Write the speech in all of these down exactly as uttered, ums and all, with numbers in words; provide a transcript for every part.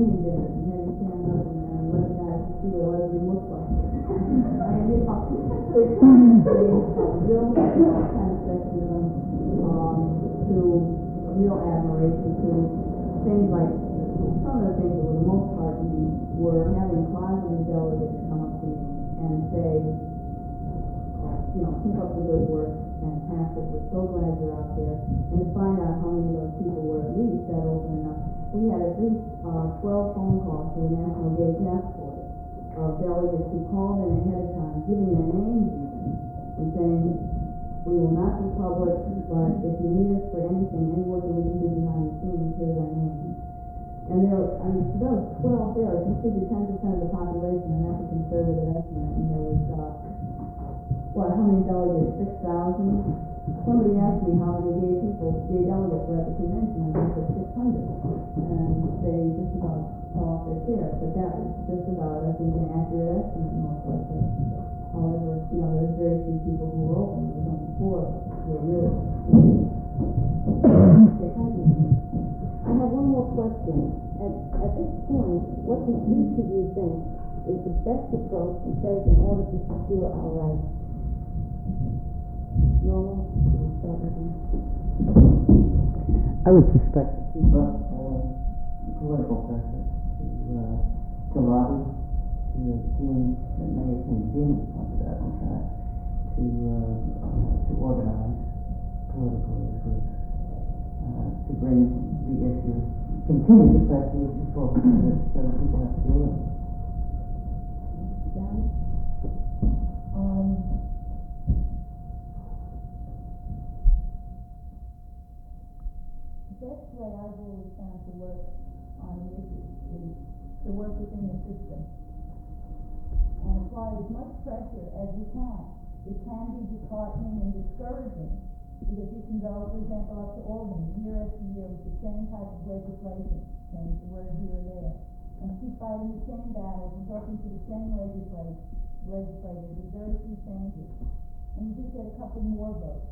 union dinners and having stand up and, and let guys see what a lesbian looks like. I mean, you know, they come from real, you know, kind of sexism um, to real admiration to things like, some of the things that were the most heartening were having closeted delegates come up to me and say, oh, you know, keep up the good work, fantastic, we're so glad you're out there, and to find out how many of those people were at least that open enough. We had at least uh, twelve phone calls to the National Gay Task Force of delegates who called in ahead of time, giving their names even, and saying, we will not be public, but if you need us for anything, any work that we can do behind the scenes, here's our name. And there were, I mean, so that was twelve there, it contributed ten percent of the population, and that's a conservative estimate, and there was, uh, what, how many delegates, six thousand? Somebody asked me how many gay people, gay delegates were at the convention, and I said six hundred, and they just about fell off their chair, but that was just about, I think, an accurate estimate, most likely. However, you know, there's very few people who were open, there was only four who were really. Okay, thank you. I have one more question. At, at this point, what does each of you think is the best approach to take in order to secure our rights? Norma, we'll start with you. I would suspect keep up uh, political pressure to uh, to lobby to uh, Gene, that Mayor King Gene pointed out in fact, to uh, uh, to organize political groups. Uh, to bring the issue, continue to press the issue forward so that people have to deal with it. Janet? Um, the best way I've always found to work on an issue is to work within the system and apply as much pressure as you can. It can be disheartening and discouraging, because you can go, for example, up to Albany year after year with the same type of legislation, change the word here and there, and keep fighting the same battles and talking to the same legislators, legislators with very few changes, and you just get a couple more votes.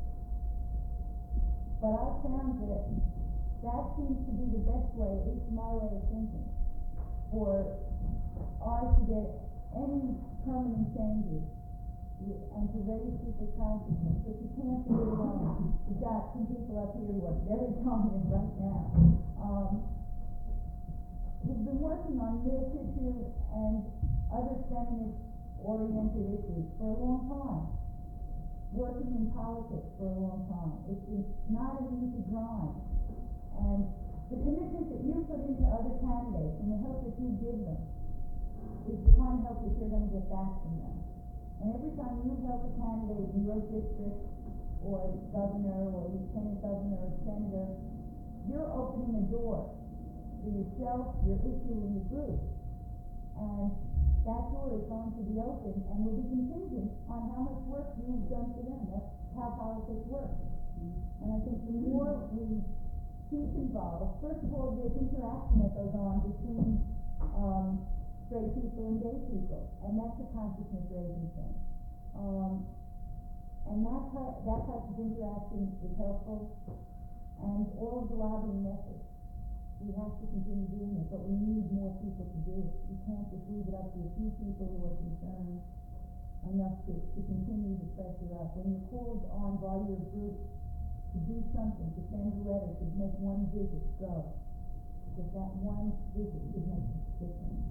But I found that that seems to be the best way, at least my way of thinking, for ours to get any permanent changes and to raise people's consciousness, but you can't do it alone. We've got some people up here who are very dominant right now. Um, we've been working on this issue and other feminist-oriented issues for a long time, working in politics for a long time. It's, it's not an easy grind. And the commitment that you put into other candidates and the help that you give them is the kind of help that you're going to get back from them. And every time you help a candidate in your district, or governor, or lieutenant governor, or senator, you're opening a door for yourself, your issue, and your group. And that door is going to be open and will be contingent on how much work you've done for them. That's how politics works. And I think the more we keep involved, first of all, there's interaction that goes on between um, straight people and gay people, and that's a consciousness raising thing. Um, and that type, that type of interaction is helpful, and all of the lobbying methods. We have to continue doing it, but we need more people to do it. You can't just leave it up to a few people who are concerned enough to, to continue to pressure up. When you're called on by your group to do something, to send a letter, to make one visit, go. Because that one visit could make a difference.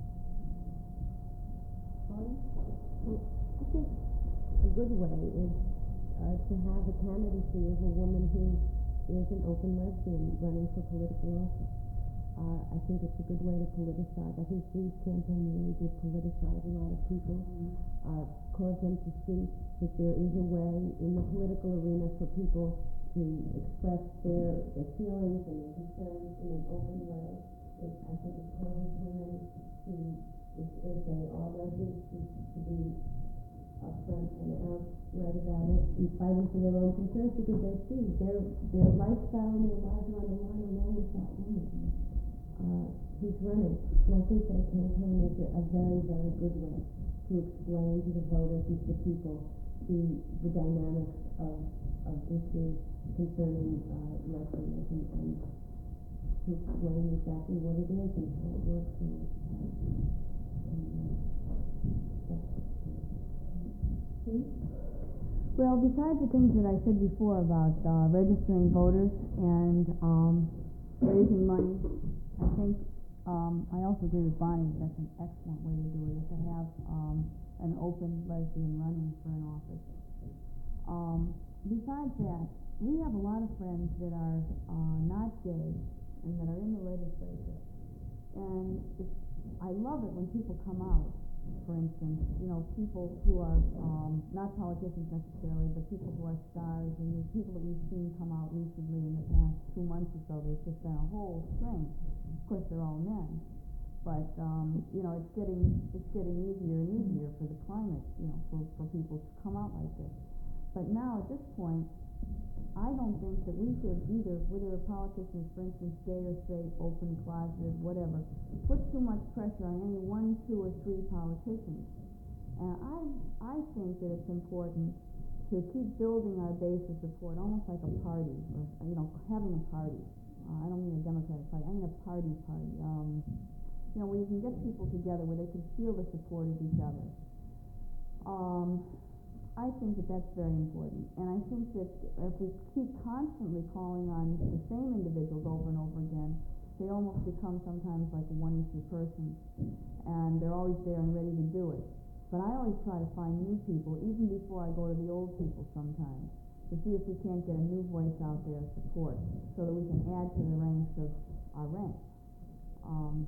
I think a good way is uh, to have a candidacy of a woman who is an open lesbian running for political office. Uh, I think it's a good way to politicize. I think Gene's campaign really did politicize a lot of people, uh, cause them to see that there is a way in the political arena for people to express their, their feelings and their concerns in an open way. It, I think it causes women to, if, if they are lesbians, to, to be upfront and outright about it and fighting for their own concerns, because they see their their lifestyle and their lives are on the line along with that woman uh, who's running. And I think that a campaign is a, a very, very good way to explain to the voters and to the people the, the dynamics of, of issues concerning uh, lesbianism and to explain exactly what it is and how it works. And, and, uh, see? Well, besides the things that I said before about uh, registering voters and um, raising money, I think um, I also agree with Bonnie that that's an excellent way to do it, is to have um, an open lesbian running for an office. Um, besides that, we have a lot of friends that are uh, not gay and that are in the legislature. And it's, I love it when people come out, for instance, you know, people who are um, not politicians necessarily, but people who are stars, and the people that we've seen come out recently in the past two months or so, there's just been a whole string. Of course, they're all men. But, um, you know, it's getting, it's getting easier and easier for the climate, you know, for, for people to come out like this. But now, at this point, I don't think that we should either, whether a politician is, for instance, gay or straight, open, closeted, whatever, put too much pressure on any one, two, or three politicians. And I, I think that it's important to keep building our base of support, almost like a party, or, you know, having a party. Uh, I don't mean a Democratic party, I mean a party party. Um, you know, where you can get people together, where they can feel the support of each other. Um, I think that that's very important, and I think that if we keep constantly calling on the same individuals over and over again, they almost become sometimes like a one-issue person, and they're always there and ready to do it. But I always try to find new people, even before I go to the old people sometimes, to see if we can't get a new voice out there of support, so that we can add to the ranks of our ranks. Um,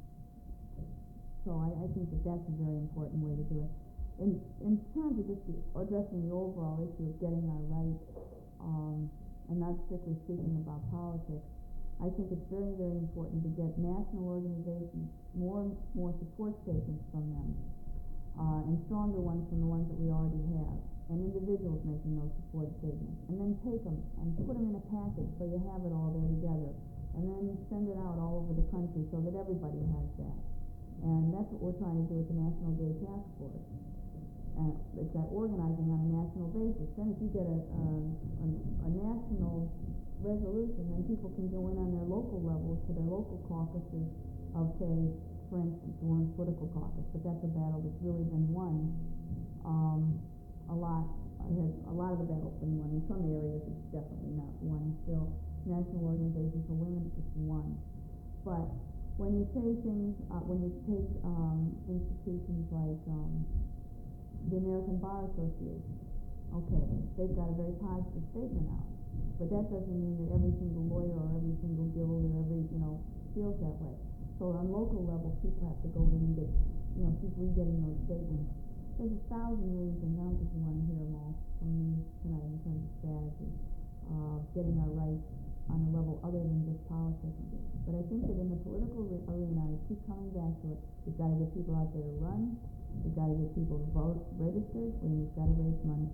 so I, I think that that's a very important way to do it. In, in terms of just the, addressing the overall issue of getting our rights, um, and not strictly speaking about politics, I think it's very, very important to get national organizations more more support statements from them, uh, and stronger ones from the ones that we already have, and individuals making those support statements, and then take them and put them in a package so you have it all there together, and then send it out all over the country so that everybody has that. And that's what we're trying to do with the National Gay Task Force. Uh, it's that organizing on a national basis. Then if you get a, um, a, a national resolution, then people can go in on their local levels to their local caucuses of, say, for instance, the Women's Political Caucus. But that's a battle that's really been won. Um, a lot, has, a lot of the battle's been won. In some areas, it's definitely not won still. National Organization for Women, it's won. But when you say things, uh, when you take um, institutions like um, the American Bar Association, okay, they've got a very positive statement out, but that doesn't mean that every single lawyer or every single guild or every, you know, feels that way. So on local level, people have to go in and get, you know, keep re-getting those statements. There's a thousand million things. I don't think you want to hear them all from me tonight in terms of strategy, uh, getting our rights on a level other than just politics. But I think that in the political re- arena, I keep coming back to it. We've got to get people out there to run. We've got to get people to vote, registered, and we've got to raise money.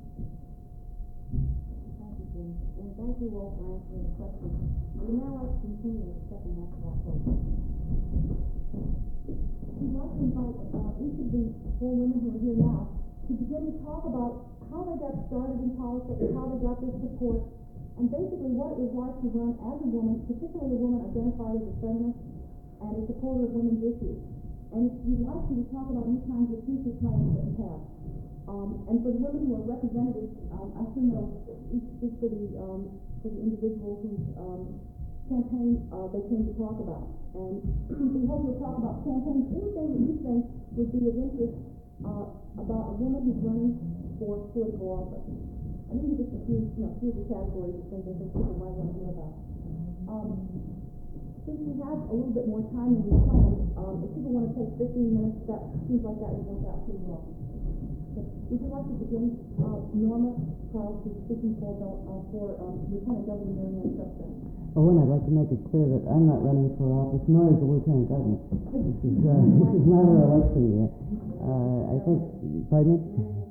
Thank you, Jim. And thank you all for answering the questions. We now like to continue with the second half of our program. We'd like to invite uh, each of the four women who are here now to begin to talk about how they got started in politics, how they got their support, and basically what it was like to run as a woman, particularly a woman identified as a feminist and a supporter of women's issues. And if you'd like to, talk about any kinds of future plans that you have. Um, and for the women who are representatives, um, I assume they'll each speak for the, um, for the individual whose um, campaign uh, they came to talk about. And we hope you'll talk about campaigns, anything that you think would be of interest uh, about a woman who's running for political office. And these are just a few, you know, few of the categories of things I think people might want to hear about. Um, since we have a little bit more time than we planned, um, if people want to take fifteen minutes, that seems like that would work out pretty well. Okay. Would you like to begin, uh, Norma Charles, who's speaking for, uh, for um, Lieutenant Governor Mary Ann Trustman? Oh, and I'd like to make it clear that I'm not running for office, nor is the Lieutenant Governor. This is, uh, this is not our election year. Uh, I think, pardon me?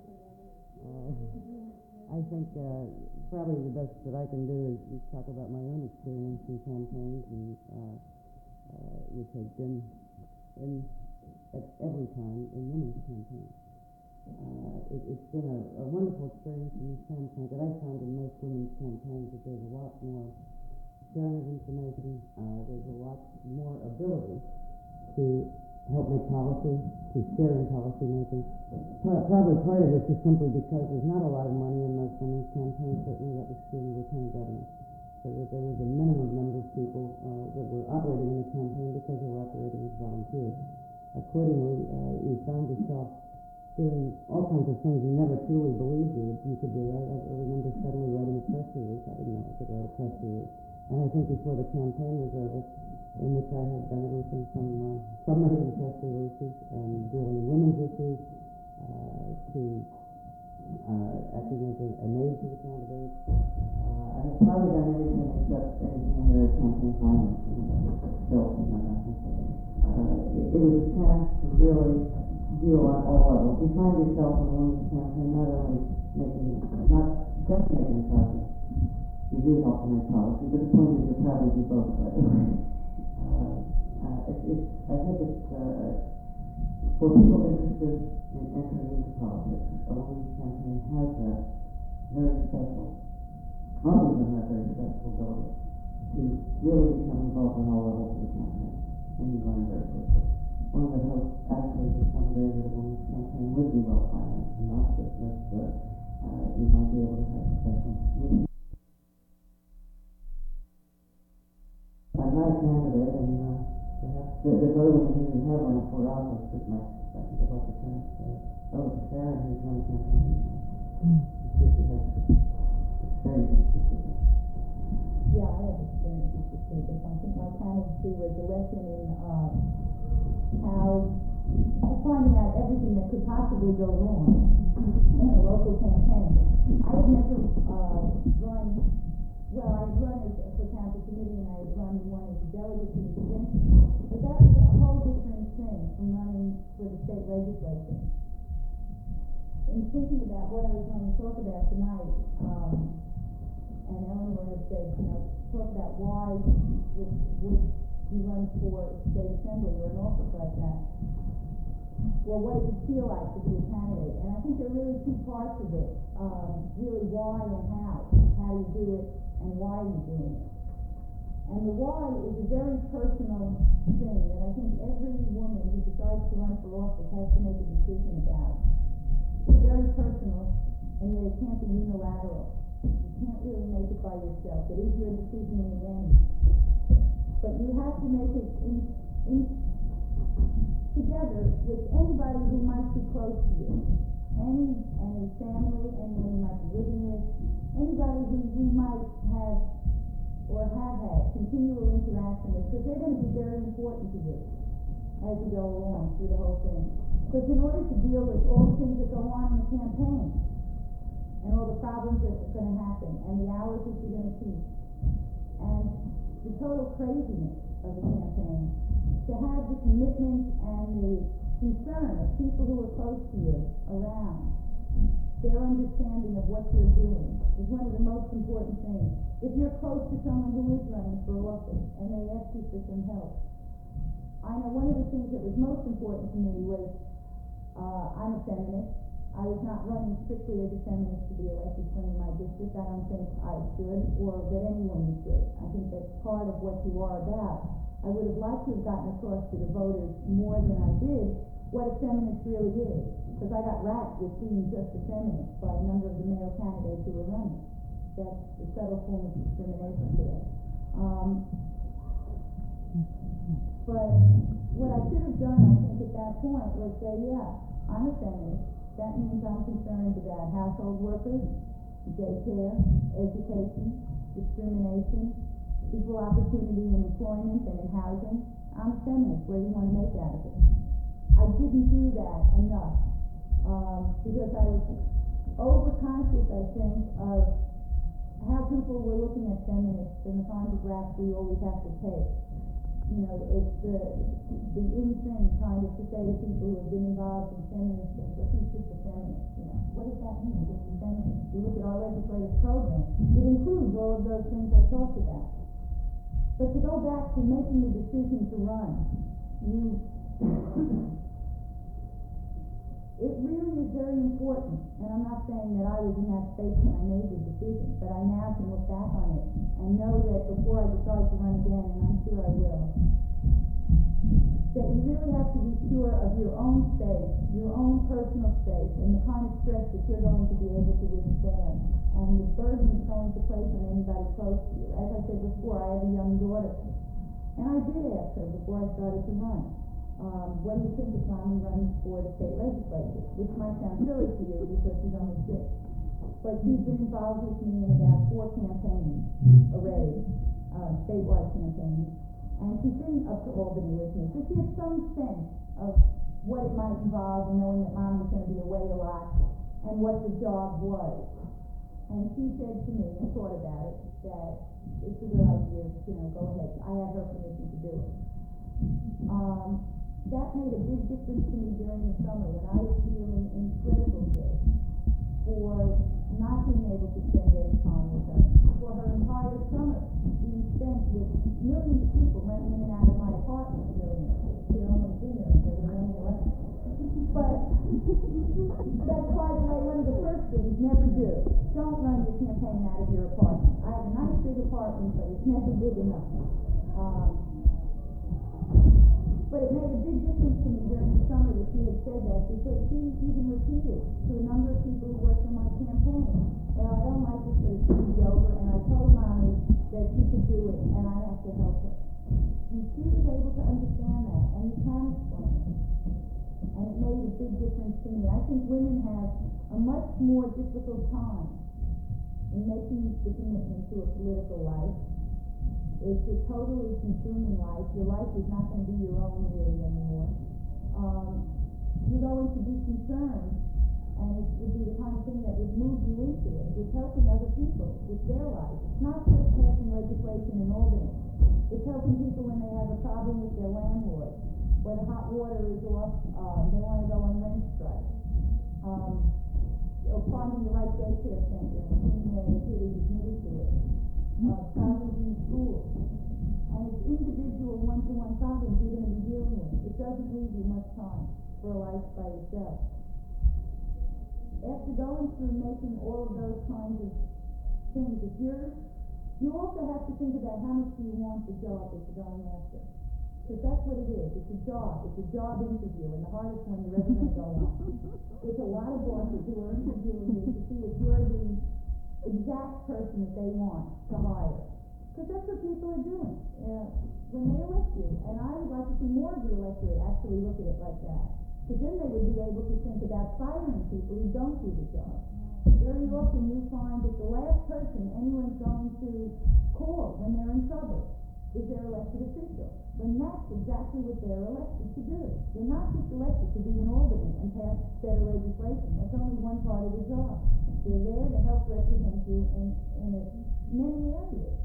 I think uh, probably the best that I can do is, is talk about my own experience in campaigns, and uh, uh, which has been in at every time in women's campaigns. Uh, it, it's been a, a wonderful experience in this campaign that I found in most women's campaigns that there's a lot more sharing of information. Uh, there's a lot more ability to help make policy, to share in policy making. Pro- probably part of this is simply because there's not a lot of money in most women's campaigns. Certainly that was true in the Lieutenant Governor. So that there was a minimum number of people uh, that were operating in the campaign because they were operating as volunteers. Accordingly, uh, you found yourself doing all kinds of things you never truly believed you, you could do. I, I remember suddenly writing a press release. I didn't know I could write a press release. And I think before the campaign was over, in which I had done everything from uh, from writing press releases and dealing with women's issues uh, to uh, acting as a, an aide to the candidates. Uh, I have probably done everything except anything in the campaign finance. Still, uh, it, it was a chance to really deal on all levels. You find yourself in a women's campaign not only making, not just making policy, you do help to make policy, but the point is you probably do both, by the way. Uh, uh, it, it, I think it's, uh, for people interested in entering into politics, a women's campaign has that very special, other than that very special ability to really become involved on all levels of the campaign, and you learn very quickly. One of the hopes actually is that someday that a women's campaign would be well financed and not just that uh, uh, you might be able to have professionals. I'm not a candidate, and uh, perhaps there's other women here who have run for office that might, I think, I'd like to chance. Uh, oh, it's Sharon who's run a campaign. Mm. She has experience with this. Yeah, I have experience with this. I think my candidacy was a lesson in uh, how finding out everything that could possibly go wrong in a local campaign. I had never uh, run, well, I had run as, for council committee, and I had run one as a delegate to the convention, but that was a whole different thing from running for the state legislature. In thinking about what I was going to talk about tonight, um, and Eleanor had said, you know, talk about why would, would you run for state assembly or an office like that. Well, what does it feel like to be a candidate? And I think there are really two parts of it, um, really why and how, how you do it and why you're doing it. And the why is a very personal thing that I think every woman who decides to run for office has to make a decision about. It's very personal, and yet it can't be unilateral. You can't really make it by yourself. It is your decision in the end. But you have to make it in, in together with anybody who might be close to you. Any any family, anyone you might be living with, anybody who you might have or have had continual interaction with, because they're going to be very important to you as you go along through the whole thing. Because in order to deal with all the things that go on in a campaign, and all the problems that are going to happen, and the hours that you're going to keep, and the total craziness of the campaign, to have the commitment and the concern of people who are close to you around, their understanding of what you're doing is one of the most important things. If you're close to someone who is running for office and they ask you for some help, I know one of the things that was most important to me was uh, I'm a feminist. I was not running strictly as a feminist to be elected from my district. I don't think I should, or that any woman should. I think that's part of what you are about. I would have liked to have gotten across to the voters more than I did what a feminist really is, because I got racked with being just a feminist by a number of the male candidates who were running. That's a subtle form of discrimination today. Um, but what I should have done, I think, at that point was say, yeah, I'm a feminist. That means I'm concerned about household workers, daycare, education, discrimination, equal opportunity in employment and in housing. I'm a feminist. What do you want to make out of it? I didn't do that enough um, because I was overconscious, I think, of how people were looking at feminists and the kinds of raps we always have to take. You know, it's the, the in thing kind of to say to people who have been involved in feminist things, well, she's just a feminist, you know. What does that mean, just a feminist? You look at our legislative program, it includes all of those things I talked about. But to go back to making the decision to run, you, it really is very important, and I'm not saying that I was in that space when I made the decision, but I now can look back on it and know that before I decide to run again, and I'm sure I will, that you really have to be sure of your own space, your own personal space, and the kind of stress that you're going to be able to withstand, and the burden it's going to place on anybody close to you. As I said before, I have a young daughter, and I did ask her before I started to run, um, what do you think of Mommy running for the state legislature? Which might sound silly to you because she's only six. But she's been involved with me in about four campaigns already, uh, statewide campaigns. And she's been up to Albany with me. So she has some sense of what it might involve in knowing that Mommy's going to be away a lot and what the job was. And she said to me, and thought about it, that it's a good idea, you know, go ahead. I have her permission to do it. Um, that made a big difference to me during the summer when I was feeling incredible guilt for not being able to spend any time with her. For her entire summer being spent with millions of people running in and out of my apartment. Millions. There are only two millions. There were only eleven. But that's why, the way one of the first things, never do. Don't run your campaign out of your apartment. I have a nice big apartment, but it's never big enough. Um, But it made a big difference to me during the summer that she had said that, because she even repeated to a number of people who worked on my campaign, well, I don't like this, but it's going to be over, and I told Mommy that she could do it, and I have to help her. And she was able to understand that, and you can explain it. And it made a big difference to me. I think women have a much more difficult time in making the commitment to a political life. It's a totally consuming life. Your life is not going to be your own really anymore. Um, you're going to be concerned, and it would be the kind of thing that would move you into it, with helping other people with their lives. It's not just passing legislation in Albany. It's helping people when they have a problem with their landlord, where the hot water is off, um, they want to go on rent strike. Um, or finding the right daycare center and seeing that a kid is admitted to it. Uh, problems in the school. And it's individual one-to-one problems you're going to be dealing with. It doesn't leave you much time for a life by yourself. After going through making all of those kinds of things, if you're, you also have to think about how much do you want the job that you're going after. Because that's what it is. It's a job. It's a job interview, and the hardest one you're ever going to go on. There's a lot of bosses who are interviewing you to see if you're the exact person that they want to hire. Because that's what people are doing uh, when they elect you. And I would like to see more of the electorate actually look at it like that. Because then they would be able to think about firing people who don't do the job. Very often you find that the last person anyone's going to call when they're in trouble is their elected official. When that's exactly what they're elected to do. They're not just elected to be in Albany and pass better legislation. That's only one part of the job. They're there to help represent you in, in a, many areas.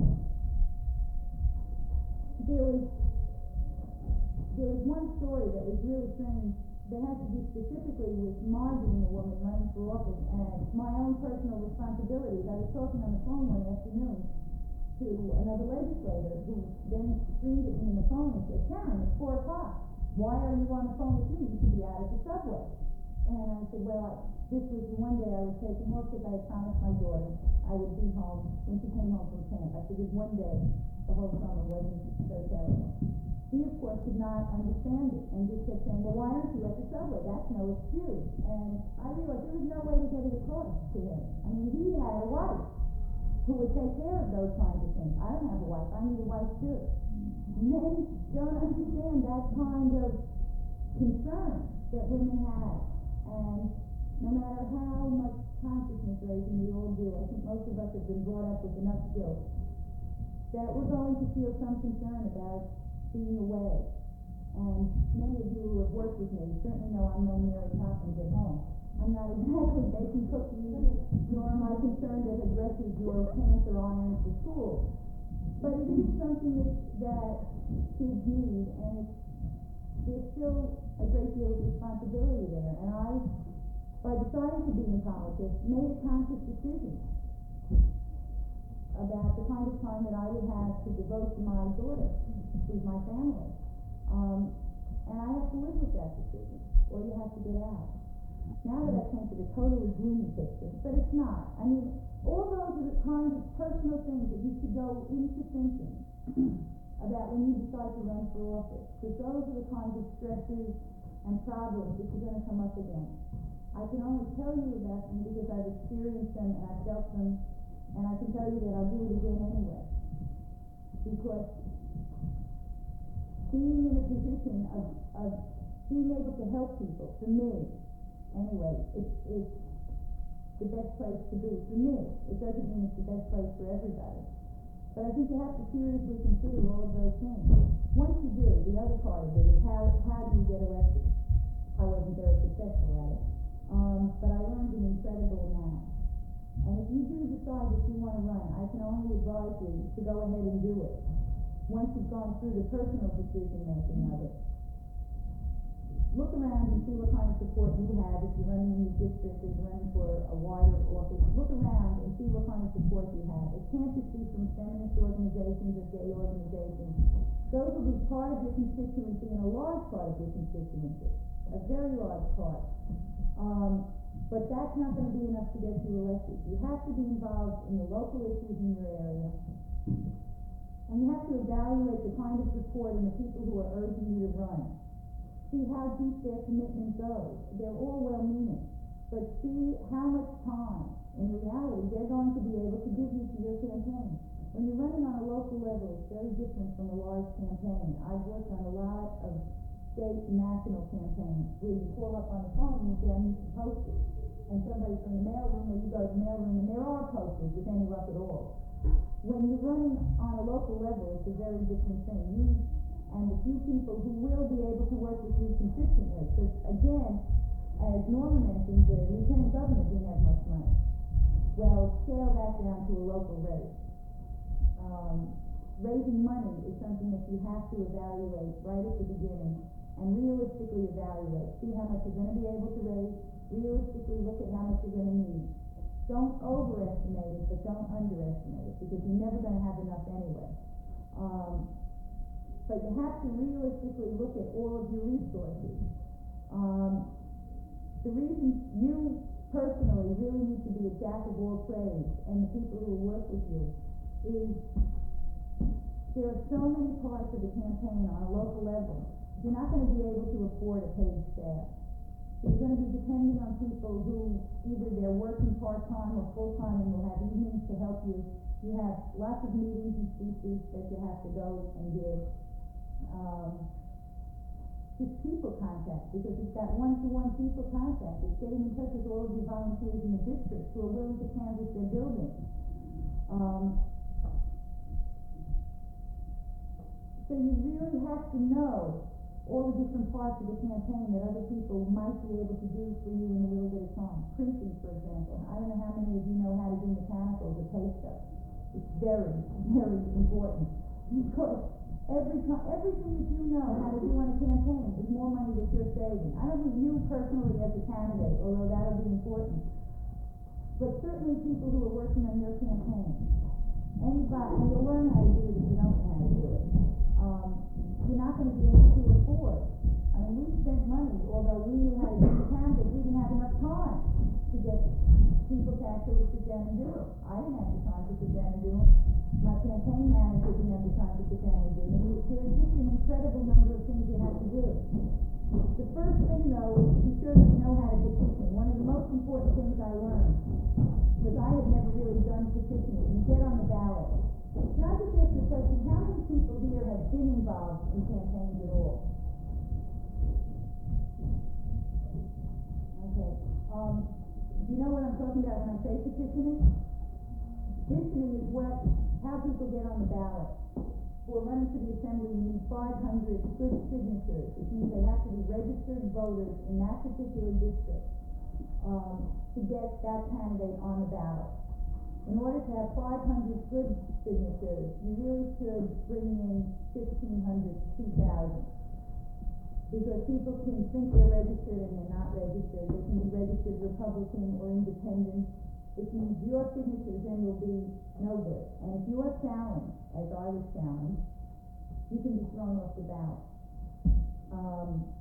There was, there was one story that was really strange that has to do specifically with my being a woman running for office and my own personal responsibilities. I was talking on the phone one afternoon to another legislator who then screamed at me on the phone and said, Karen, it's four o'clock. Why are you on the phone with me? You should be out at the subway. And I said, well, I, this was the one day I was taking off because I had promised my daughter I would be home when she came home from camp. I figured one day the whole summer wasn't so terrible. He, of course, could not understand it and just kept saying, well, why aren't you at the subway? That's no excuse. And I realized there was no way to get it across to him. I mean, he had a wife who would take care of those kinds of things. I don't have a wife. I need a wife, too. Men don't understand that kind of concern that women have. And no matter how much consciousness raising we all do, I think most of us have been brought up with enough guilt that we're going to feel some concern about being away. And many of you who have worked with me certainly know I'm no Mary Poppins at home. I'm not exactly baking cookies, nor am I concerned that addresses your pants or irons to school. But it is something that, that kids need, and it's, there's still a great deal of responsibility there. And I, by deciding to be in politics, made a conscious decision about the kind of time that I would have to devote to my daughter, who's my family. Um, and I have to live with that decision, or you have to get out. Now that I've painted a totally gloomy picture, but it's not. I mean, all those are the kinds of personal things that you should go into thinking about when you decide to run for office, because those are the kinds of stresses and problems that you're going to come up against. I can only tell you about them because I've experienced them and I've felt them, and I can tell you that I'll do it again anyway. Because being in a position of, of being able to help people, for me, anyway, it's, it's the best place to be. For me, it doesn't mean it's the best place for everybody. But I think you have to seriously consider all of those things. Once you do, the other part of it is how, how do you get elected? I wasn't very successful at it. Um, but I learned an incredible amount. And if you do decide that you want to run, I can only advise you to go ahead and do it. Once you've gone through the personal decision-making of it. Look around and see what kind of support you have if you're running in your district, if you're running for a wider office. Look around and see what kind of support you have. It can't just be from feminist organizations or gay organizations. Those will be part of your constituency and a large part of your constituency. A very large part. Um, but that's not going to be enough to get you elected. You have to be involved in the local issues in your area. And you have to evaluate the kind of support and the people who are urging you to run. See how deep their commitment goes. They're all well-meaning. But see how much time, in reality, they're going to be able to give you to your campaign. When you're running on a local level, it's very different from a large campaign. I've worked on a lot of state and national campaigns where you call up on the phone and you say, I need some posters. And somebody from the mailroom, or you go to the mailroom, and there are posters with any luck at all. When you're running on a local level, it's a very different thing. You and the few people who will be able to work with you consistently. Because again, as Norma mentioned, the lieutenant governor didn't have much money. Well, scale that down to a local rate. Um, raising money is something that you have to evaluate right at the beginning and realistically evaluate. See how much you're going to be able to raise, realistically look at how much you're going to need. Don't overestimate it, but don't underestimate it, because you're never going to have enough anyway. Um, but you have to realistically look at all of your resources. Um, the reason you personally really need to be a jack of all trades, and the people who will work with you, is there are so many parts of the campaign on a local level. You're not going to be able to afford a paid staff. So you're going to be depending on people who either they're working part-time or full-time and will have evenings to help you. You have lots of meetings and speeches that you have to go and give. Um, just people contact, because it's that one-to-one people contact. It's getting in touch with all of your volunteers in the district who are willing to canvass their building. Um, so you really have to know all the different parts of the campaign that other people might be able to do for you in a little bit of time. Printing, for example. I don't know how many of you know how to do mechanicals or pay stuff. It's very, very important. Because every time, everything that you know how to do on a campaign is more money that you're saving. I don't think you personally as a candidate, although that'll be important, but certainly people who are working on your campaign. Anybody, and you'll learn how to do it if you don't know how to do it. Um, you're not going to be able to afford. I mean, we spent money, although we knew how to do the canvas, we didn't have enough time to get people to actually sit down and do it. I didn't have the time to sit down and do it. My campaign manager didn't have the time to sit down and do it. I mean, there are just an incredible number of things you have to do. The first thing, though, is to be sure that you know how to petition. One of the most important things I learned, because I had never really done petitioning, you get on the ballot. Can I just ask you a question? How many people here have been involved in campaigns at all? Okay. Um, do you know what I'm talking about when I say petitioning? Petitioning is what, how people get on the ballot. For running for the assembly, you need five hundred good signatures, which means they have to be registered voters in that particular district um, to get that candidate on the ballot. In order to have five hundred good signatures, you really should bring in fifteen hundred to two thousand. Because people can think they're registered and they're not registered. They can be registered Republican or Independent. It means your signatures then will be no good. And if you are challenged, as I was challenged, you can be thrown off the ballot. Um,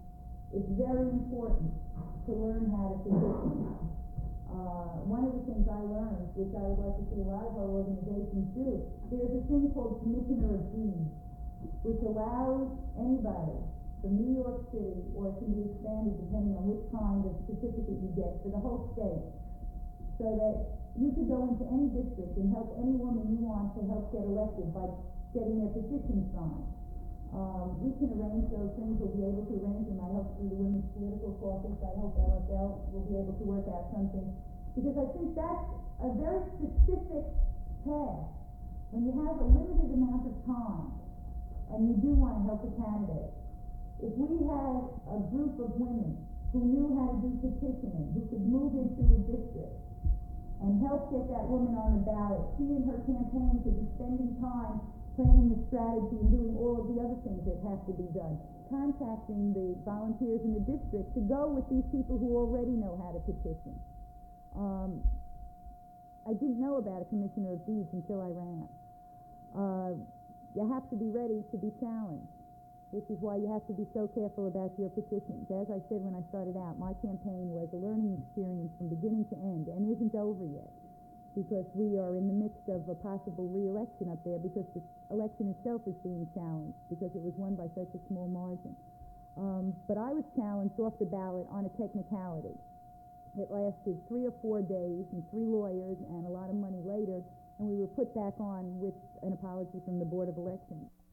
it's very important to learn how to petition. Uh, one of the things I learned, which I would like to see a lot of our organizations do, there's a thing called Commissioner of Deeds, which allows anybody from New York City, or it can be expanded depending on which kind of certificate you get, for the whole state, so that you could go into any district and help any woman you want to help get elected by getting their petition signed. Um, we can arrange those things, we'll be able to arrange them. I hope through the Women's Political Caucus, I hope L F L will be able to work out something, because I think that's a very specific path. When you have a limited amount of time, and you do want to help a candidate, if we had a group of women who knew how to do petitioning, who could move into a district and help get that woman on the ballot, she and her campaign could be spending time planning the strategy and doing all of the other things that have to be done, contacting the volunteers in the district to go with these people who already know how to petition. Um, I didn't know about a Commissioner of Deeds until I ran. Uh, you have to be ready to be challenged, which is why you have to be so careful about your petitions. As I said when I started out, my campaign was a learning experience from beginning to end, and isn't over yet, because we are in the midst of a possible re-election up there, because the election itself is being challenged, because it was won by such a small margin. Um, but I was challenged off the ballot on a technicality. It lasted three or four days, and three lawyers, and a lot of money later, and we were put back on with an apology from the Board of Elections.